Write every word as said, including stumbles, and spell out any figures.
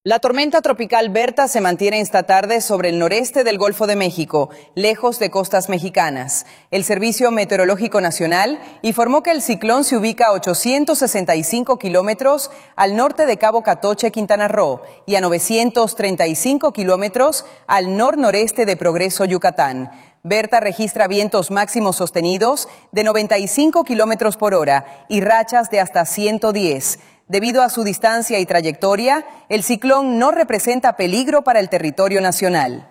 La tormenta tropical Berta se mantiene esta tarde sobre el noreste del Golfo de México, lejos de costas mexicanas. El Servicio Meteorológico Nacional informó que el ciclón se ubica a ochocientos sesenta y cinco kilómetros al norte de Cabo Catoche, Quintana Roo, y a novecientos treinta y cinco kilómetros al nor-noreste de Progreso, Yucatán. Berta registra vientos máximos sostenidos de noventa y cinco kilómetros por hora y rachas de hasta ciento diez. Debido a su distancia y trayectoria, el ciclón no representa peligro para el territorio nacional.